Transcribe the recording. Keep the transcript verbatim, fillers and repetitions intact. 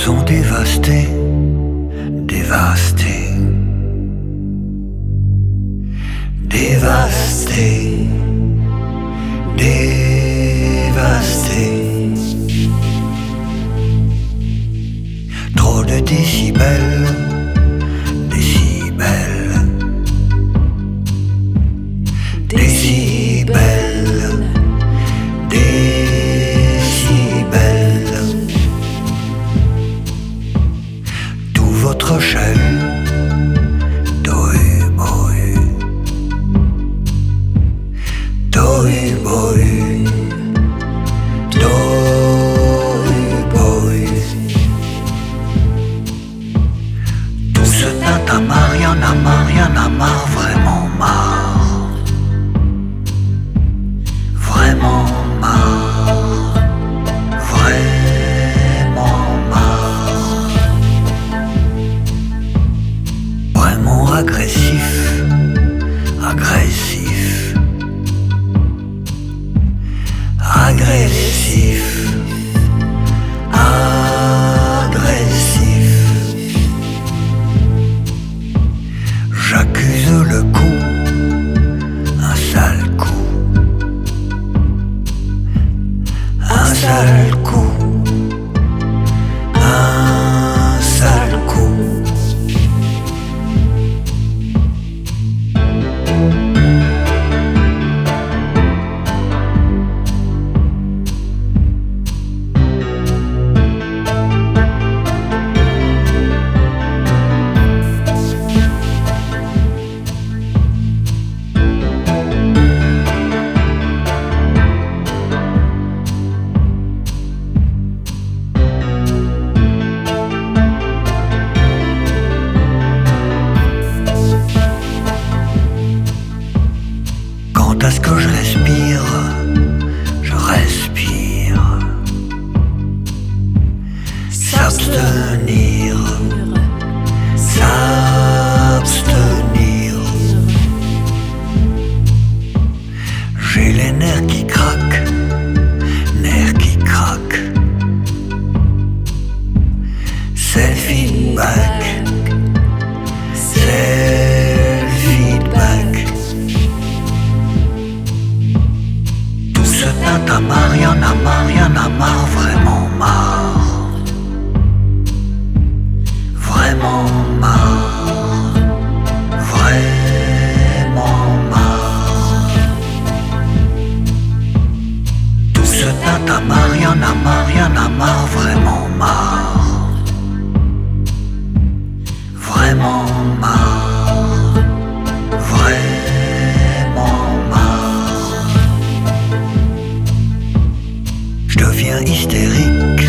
sont dévastés, dévastés, dévastés, dévastés. Trop de décibels, décibels, décibels, décibels. Tout votre chahut, tohu bohu, tohu bohu, tohu bohu. Tout ce tintamarre, y'en a marre, y'en a marre, vraiment marre, vraiment marre, vraiment marre, vraiment agressif, agressif, agressif, agressif. J'accuse le coup, un sale coup, un sale coup, un sale coup. Quant à ce que je respire, je respire. S'abstenir, s'abstenir. J'ai les nerfs qui craquent, nerfs qui craquent. C'est le feedback, c'est le feedback. Tout ce tintamarre, y'en a marre, y'en a marre, vraiment marre, vraiment marre, vraiment marre. Tout ce tintamarre, y'en a marre, y'en a marre, vraiment marre, vraiment marre, vraiment marre. Je deviens hystérique,